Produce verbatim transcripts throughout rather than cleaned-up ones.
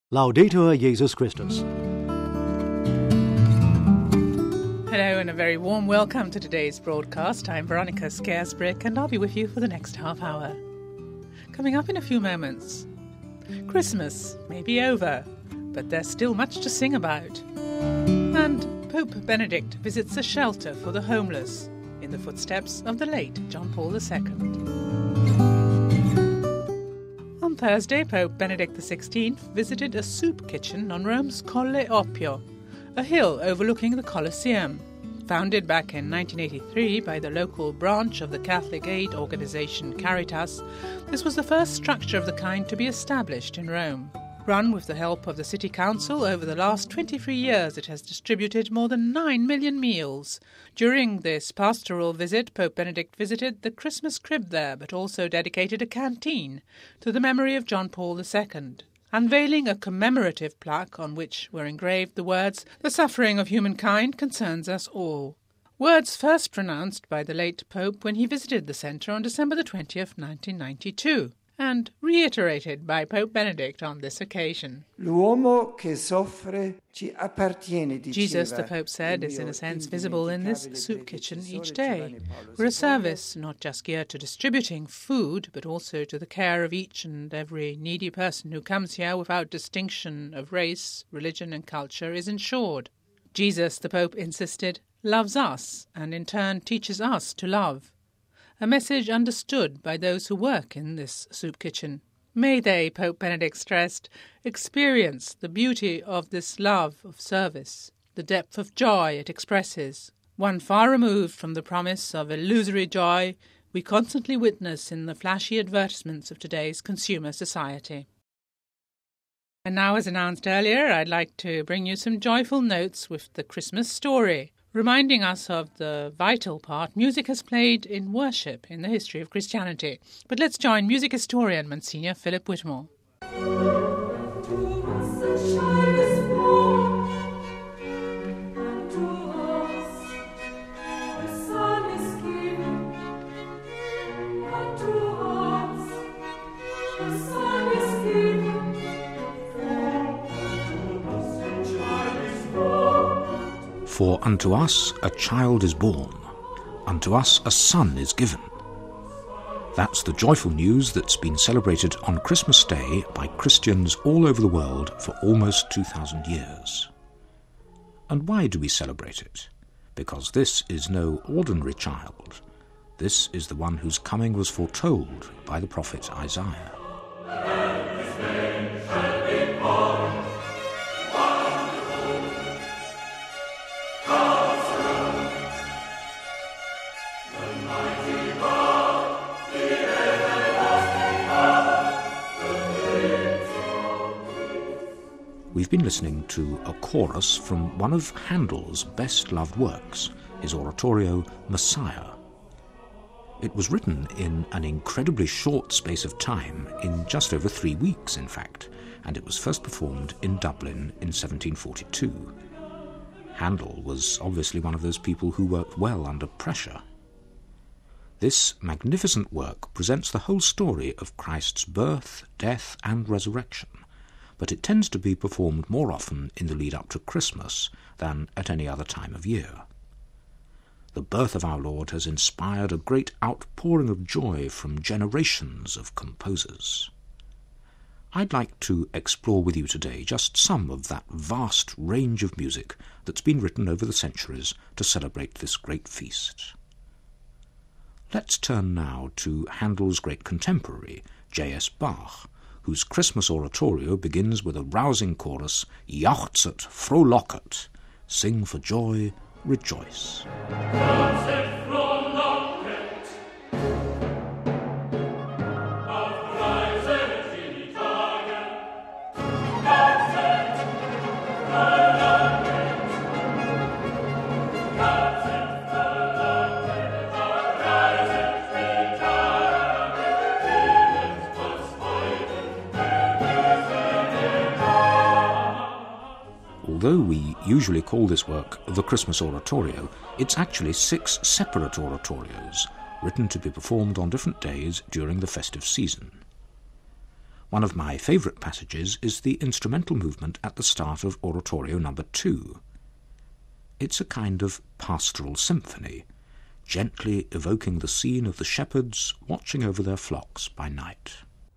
Laudetur Jesus Christus. Hello and a very warm welcome to today's broadcast. I'm Veronica Scaresbrick and I'll be with you for the next half hour. Coming up in a few moments, Christmas may be over, but there's still much to sing about. And Pope Benedict visits a shelter for the homeless in the footsteps of the late John Paul the Second. On Thursday, Pope Benedict the Sixteenth visited a soup kitchen on Rome's Colle Oppio, a hill overlooking the Colosseum. Founded back in nineteen eighty-three by the local branch of the Catholic aid organisation Caritas, this was the first structure of the kind to be established in Rome. Run with the help of the City Council, over the last twenty-three years it has distributed more than nine million meals. During this pastoral visit, Pope Benedict visited the Christmas crib there, but also dedicated a canteen to the memory of John Paul the Second, unveiling a commemorative plaque on which were engraved the words, "The suffering of humankind concerns us all." Words first pronounced by the late Pope when he visited the centre on December the twentieth, nineteen ninety-two. And reiterated by Pope Benedict on this occasion. L'uomo che soffre ci appartiene, diceva. Jesus, the Pope said, is in a sense visible in this soup kitchen each day. We're a service not just geared to distributing food, but also to the care of each and every needy person who comes here without distinction of race, religion and culture is ensured. Jesus, the Pope insisted, loves us and in turn teaches us to love. A message understood by those who work in this soup kitchen. May they, Pope Benedict stressed, experience the beauty of this love of service, the depth of joy it expresses, one far removed from the promise of illusory joy we constantly witness in the flashy advertisements of today's consumer society. And now, as announced earlier, I'd like to bring you some joyful notes with the Christmas story, reminding us of the vital part music has played in worship in the history of Christianity. But let's join music historian Monsignor Philip Whitmore. For unto us a child is born, unto us a son is given. That's the joyful news that's been celebrated on Christmas Day by Christians all over the world for almost two thousand years. And why do we celebrate it? Because this is no ordinary child. This is the one whose coming was foretold by the prophet Isaiah. We've been listening to a chorus from one of Handel's best-loved works, his oratorio Messiah. It was written in an incredibly short space of time, in just over three weeks, in fact, and it was first performed in Dublin in seventeen forty-two. Handel was obviously one of those people who worked well under pressure. This magnificent work presents the whole story of Christ's birth, death, and resurrection, but it tends to be performed more often in the lead-up to Christmas than at any other time of year. The birth of our Lord has inspired a great outpouring of joy from generations of composers. I'd like to explore with you today just some of that vast range of music that's been written over the centuries to celebrate this great feast. Let's turn now to Handel's great contemporary, J S Bach, whose Christmas oratorio begins with a rousing chorus, Jauchzet, frohlocket, sing for joy, rejoice. Jauchzet, frohlocket, aufreiset die Tage. Jauchzet, frohlocket, jauchzet, frohlocket, aufreiset die Tage, willet das Although we usually call this work the Christmas Oratorio, it's actually six separate oratorios, written to be performed on different days during the festive season. One of my favourite passages is the instrumental movement at the start of Oratorio number two. It's a kind of pastoral symphony, gently evoking the scene of the shepherds watching over their flocks by night.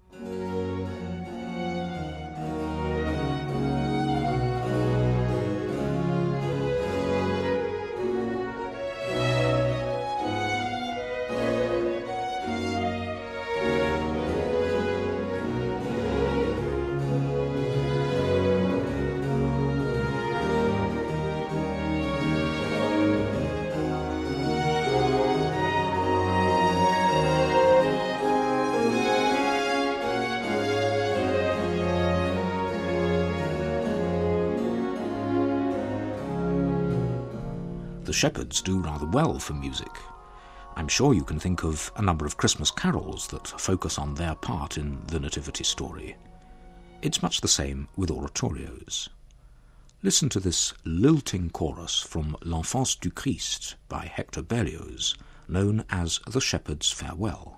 The shepherds do rather well for music. I'm sure you can think of a number of Christmas carols that focus on their part in the Nativity story. It's much the same with oratorios. Listen to this lilting chorus from L'Enfance du Christ by Hector Berlioz, known as The Shepherd's Farewell.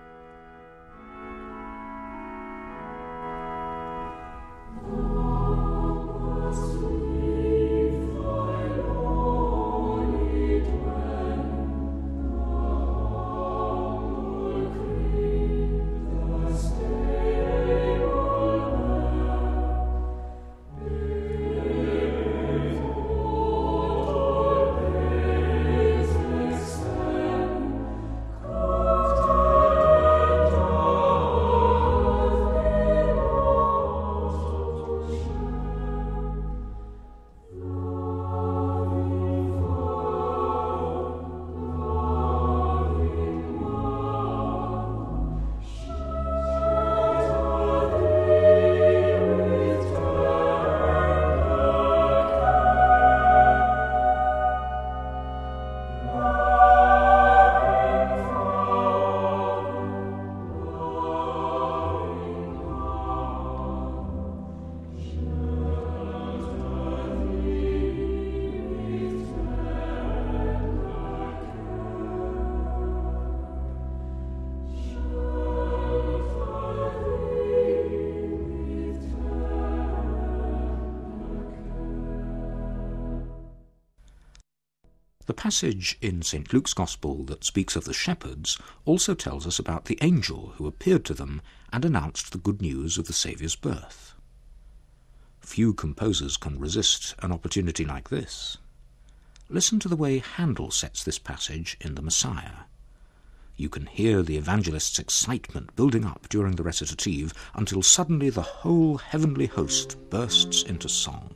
The passage in Saint Luke's Gospel that speaks of the shepherds also tells us about the angel who appeared to them and announced the good news of the Saviour's birth. Few composers can resist an opportunity like this. Listen to the way Handel sets this passage in the Messiah. You can hear the evangelist's excitement building up during the recitative until suddenly the whole heavenly host bursts into song.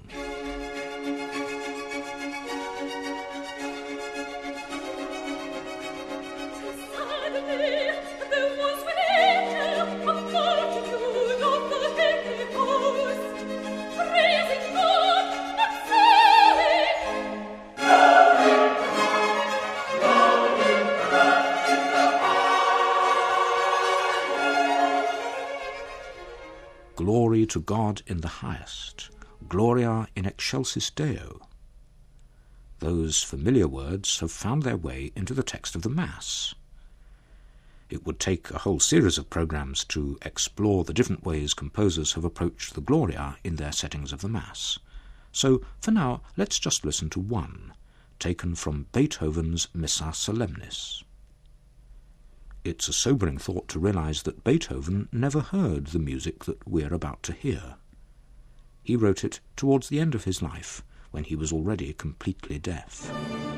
Glory to God in the highest, Gloria in excelsis Deo. Those familiar words have found their way into the text of the Mass. It would take a whole series of programs to explore the different ways composers have approached the Gloria in their settings of the Mass. So, for now, let's just listen to one, taken from Beethoven's Missa Solemnis. It's a sobering thought to realize that Beethoven never heard the music that we're about to hear. He wrote it towards the end of his life, when he was already completely deaf.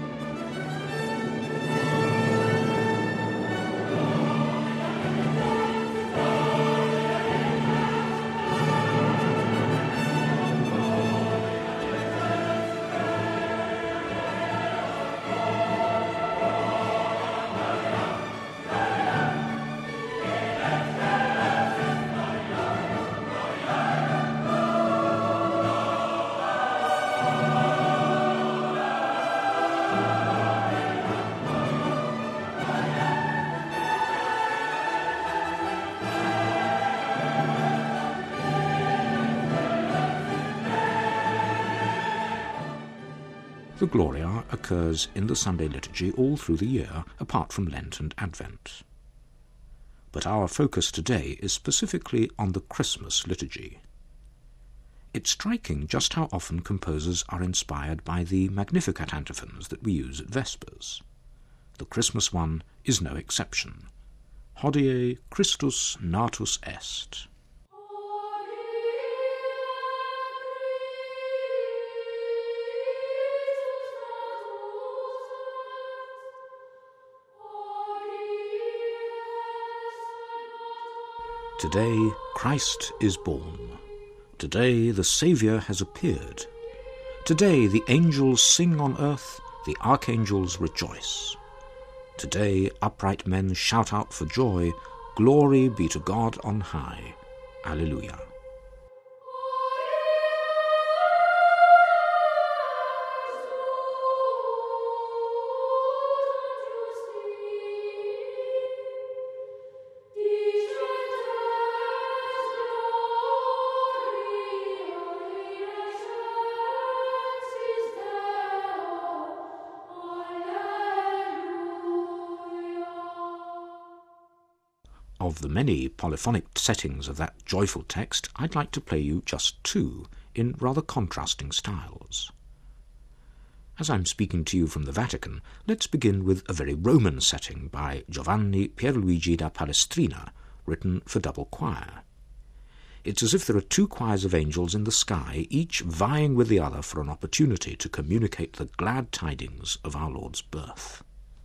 The Gloria occurs in the Sunday liturgy all through the year, apart from Lent and Advent. but our focus today is specifically on the Christmas liturgy. It's striking just how often composers are inspired by the Magnificat antiphons that we use at Vespers. The Christmas one is no exception. Hodie Christus natus est. Today Christ is born. Today the Saviour has appeared. Today the angels sing on earth, the archangels rejoice. Today upright men shout out for joy, glory be to God on high. Alleluia. Of the many polyphonic settings of that joyful text, I'd like to play you just two, in rather contrasting styles. As I'm speaking to you from the Vatican, let's begin with a very Roman setting by Giovanni Pierluigi da Palestrina, written for double choir. It's as if there are two choirs of angels in the sky, each vying with the other for an opportunity to communicate the glad tidings of our Lord's birth.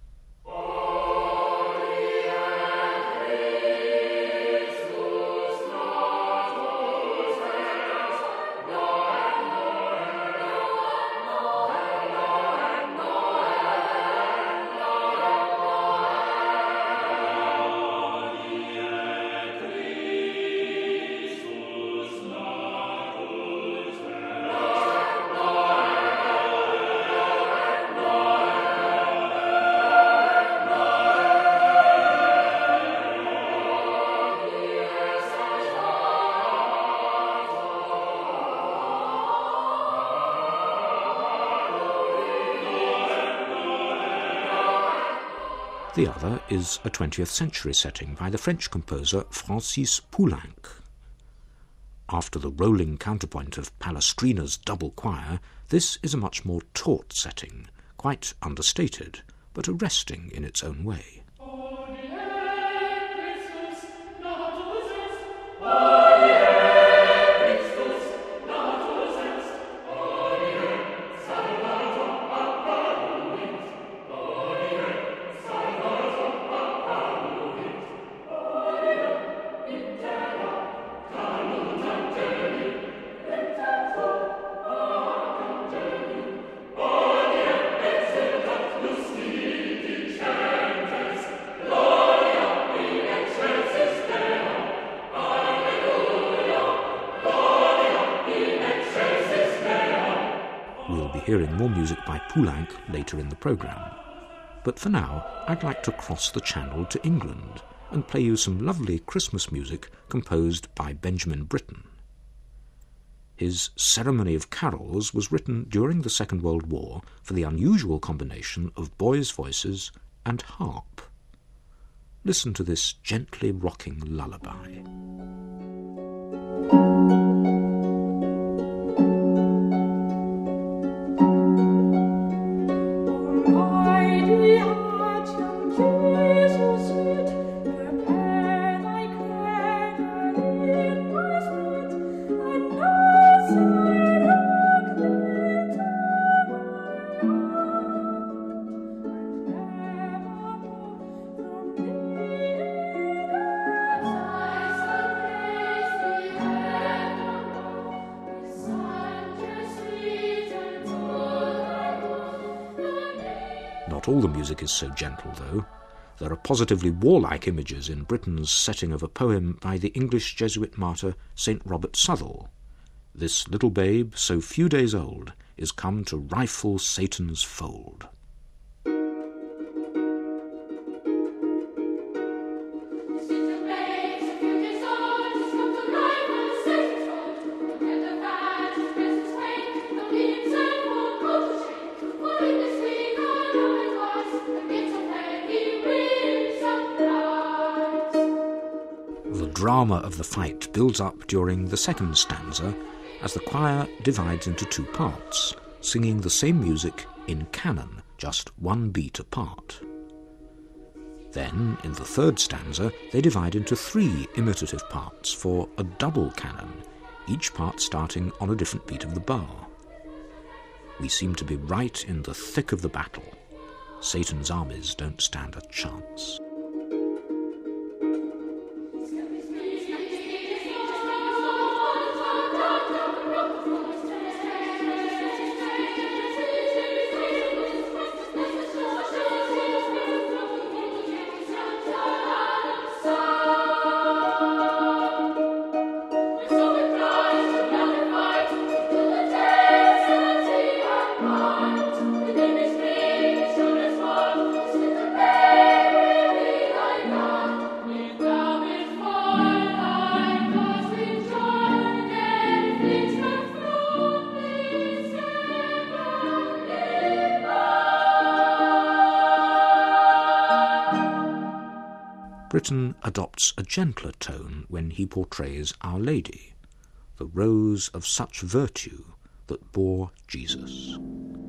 The other is a twentieth century setting by the French composer Francis Poulenc. After the rolling counterpoint of Palestrina's double choir, this is a much more taut setting, quite understated, but arresting in its own way. We'll be hearing more music by Poulenc later in the programme. But for now, I'd like to cross the channel to England and play you some lovely Christmas music composed by Benjamin Britten. His Ceremony of Carols was written during the Second World War for the unusual combination of boys' voices and harp. Listen to this gently rocking lullaby. Not all the music is so gentle, though. There are positively warlike images in Britten's setting of a poem by the English Jesuit martyr Saint Robert Southwell. This little babe, so few days old, is come to rifle Satan's fold. drama of the fight builds up during the second stanza as the choir divides into two parts, singing the same music in canon, just one beat apart. Then, in the third stanza, they divide into three imitative parts for a double canon, each part starting on a different beat of the bar. We seem to be right in the thick of the battle. Satan's armies don't stand a chance. Britten adopts a gentler tone when he portrays Our Lady, the rose of such virtue that bore Jesus.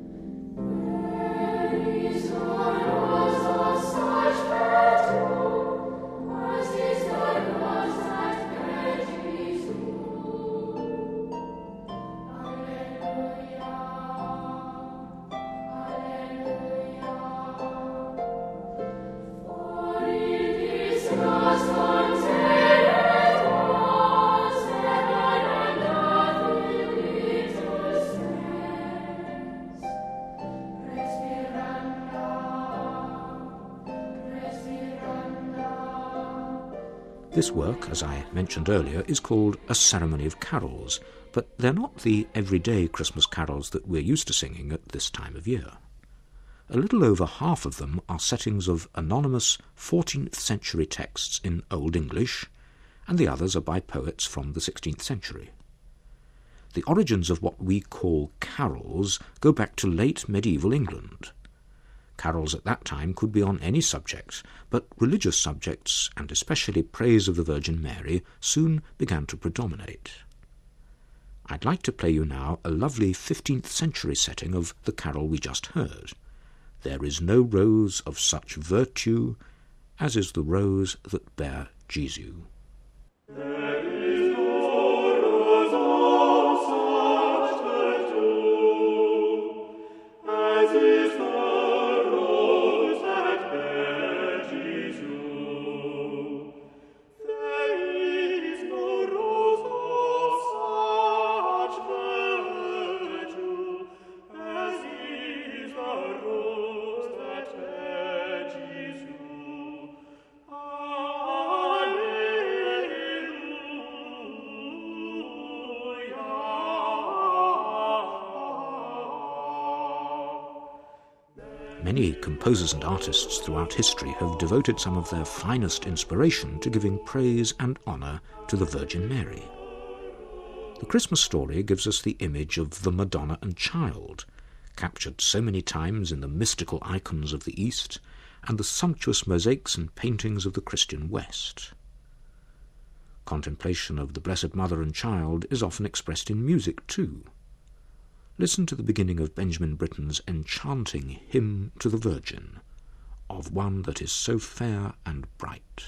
This work, as I mentioned earlier, is called A Ceremony of Carols, but they're not the everyday Christmas carols that we're used to singing at this time of year. A little over half of them are settings of anonymous fourteenth century texts in Old English, and the others are by poets from the sixteenth century. The origins of what we call carols go back to late medieval England. Carols at that time could be on any subject, but religious subjects, and especially praise of the Virgin Mary, soon began to predominate. I'd like to play you now a lovely fifteenth century setting of the carol we just heard. There is no rose of such virtue as is the rose that bare Jesu. Many composers and artists throughout history have devoted some of their finest inspiration to giving praise and honour to the Virgin Mary. The Christmas story gives us the image of the Madonna and Child, captured so many times in the mystical icons of the East and the sumptuous mosaics and paintings of the Christian West. Contemplation of the Blessed Mother and Child is often expressed in music too. Listen to the beginning of Benjamin Britten's enchanting Hymn to the Virgin, of one that is so fair and bright.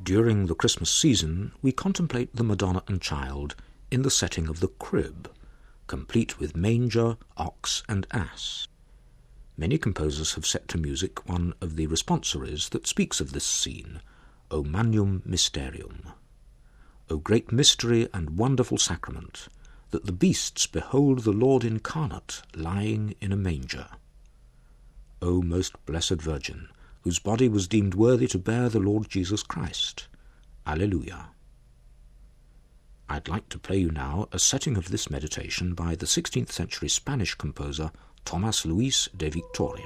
During the Christmas season, we contemplate the Madonna and Child in the setting of the crib, complete with manger, ox, and ass. Many composers have set to music one of the responsories that speaks of this scene, O Magnum Mysterium. O great mystery and wonderful sacrament, that the beasts behold the Lord incarnate lying in a manger. O most blessed Virgin, whose body was deemed worthy to bear the Lord Jesus Christ. Alleluia. I'd like to play you now a setting of this meditation by the sixteenth century Spanish composer Tomás Luis de Victoria.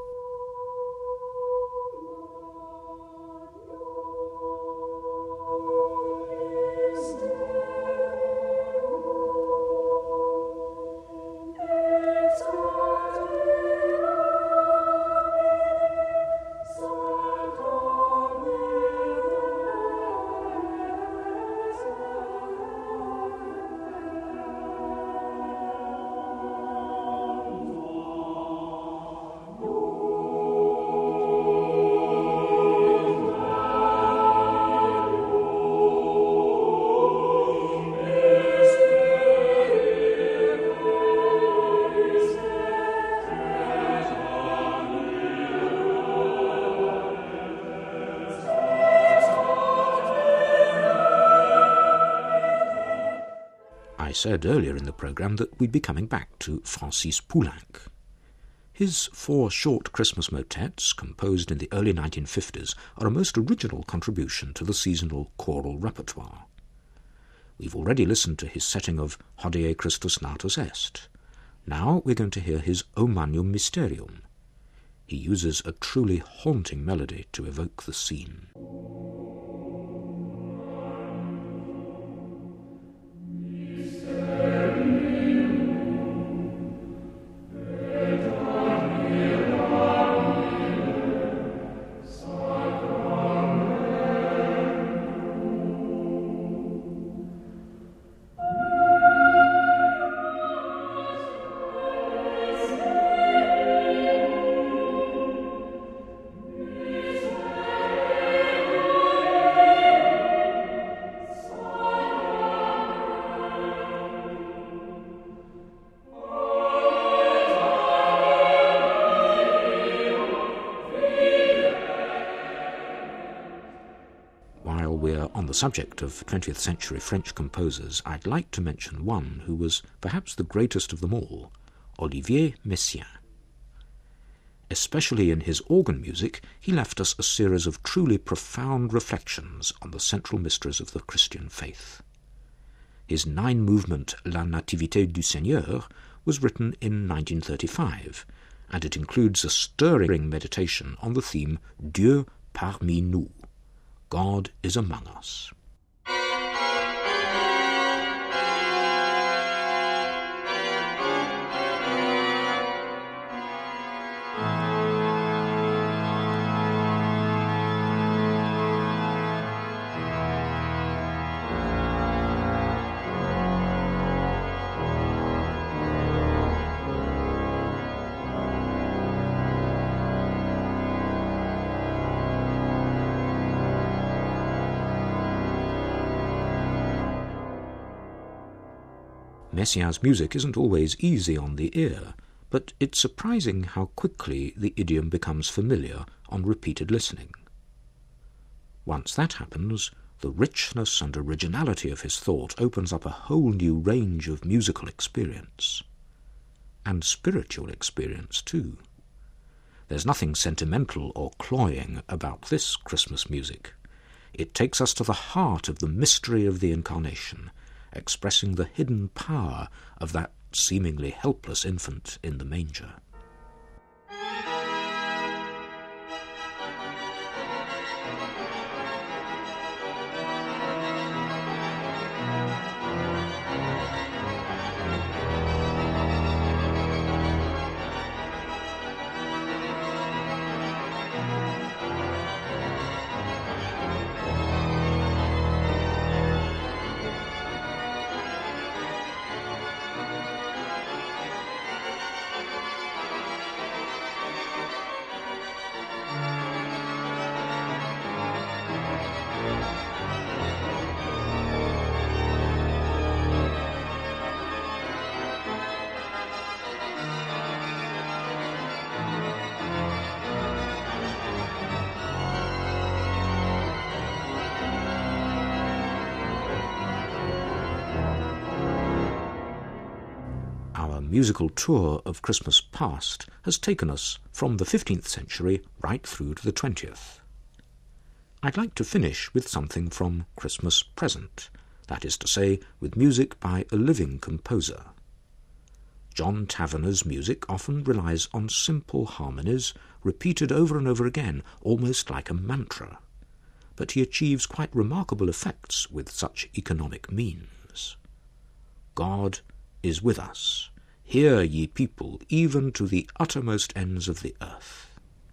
I said earlier in the programme that we'd be coming back to Francis Poulenc. His four short Christmas motets, composed in the early nineteen fifties, are a most original contribution to the seasonal choral repertoire. We've already listened to his setting of Hodie Christus Natus Est. Now we're going to hear his O Magnum Mysterium. He uses a truly haunting melody to evoke the scene. On the subject of twentieth century French composers, I'd like to mention one who was perhaps the greatest of them all, Olivier Messiaen. Especially in his organ music, he left us a series of truly profound reflections on the central mysteries of the Christian faith. His nine-movement La Nativité du Seigneur was written in nineteen thirty-five, and it includes a stirring meditation on the theme Dieu parmi nous. God is among us. Messiaen's music isn't always easy on the ear, but it's surprising how quickly the idiom becomes familiar on repeated listening. Once that happens, the richness and originality of his thought opens up a whole new range of musical experience. And spiritual experience, too. There's nothing sentimental or cloying about this Christmas music. It takes us to the heart of the mystery of the Incarnation, expressing the hidden power of that seemingly helpless infant in the manger. Our musical tour of Christmas past has taken us from the fifteenth century right through to the twentieth. I'd like to finish with something from Christmas present, that is to say, with music by a living composer. John Taverner's music often relies on simple harmonies, repeated over and over again, almost like a mantra. But he achieves quite remarkable effects with such economic means. God is with us. Hear, ye people, even to the uttermost ends of the earth.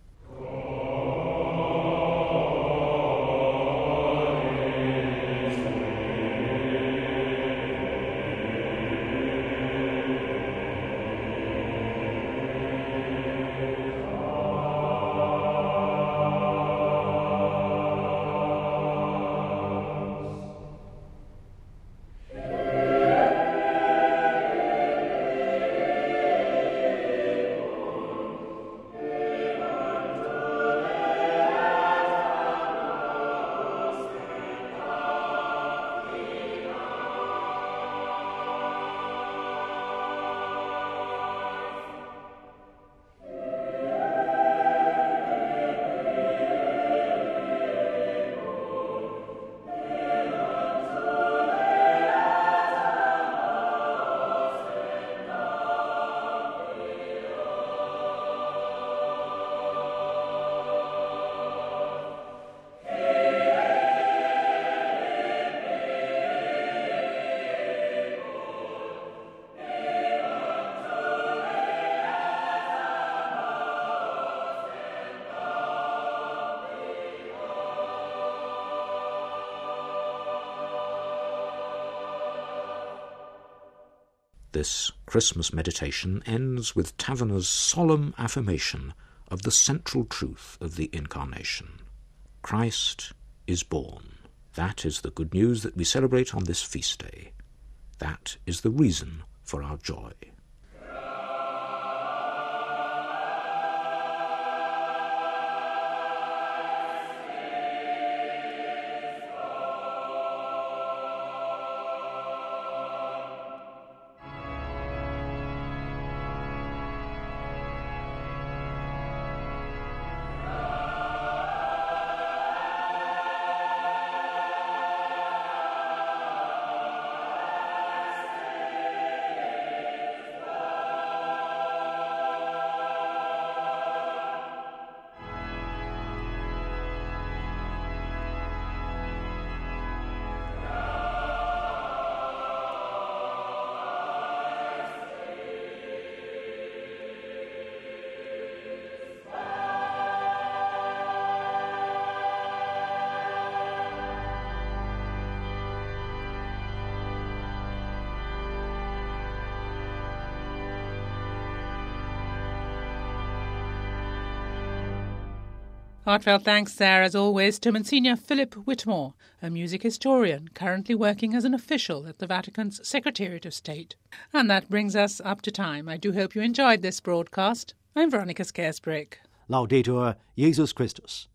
This Christmas meditation ends with Taverner's solemn affirmation of the central truth of the Incarnation. Christ is born. That is the good news that we celebrate on this feast day. That is the reason for our joy. Heartfelt thanks there, as always, to Monsignor Philip Whitmore, a music historian currently working as an official at the Vatican's Secretariat of State. And that brings us up to time. I do hope you enjoyed this broadcast. I'm Veronica Scaresbrick. Laudetur Jesus Christus.